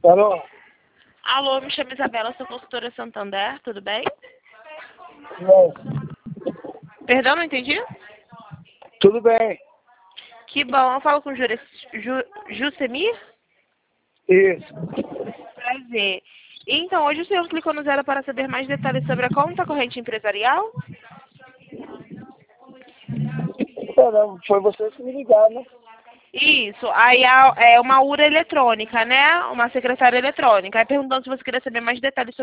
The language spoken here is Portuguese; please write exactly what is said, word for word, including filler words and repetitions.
Alô? Alô, me chamo Isabela, sou consultora Santander, tudo bem? Não. Perdão, não entendi? Tudo bem. Que bom, eu falo com o Jure... Ju... Jusemir? Isso. Prazer. Então, hoje o senhor clicou no zero para saber mais detalhes sobre a conta corrente empresarial? É, não, foi vocês que me ligaram, né? Isso, aí é uma U R A eletrônica, né? Uma secretária eletrônica. Aí perguntando se você queria saber mais detalhes sobre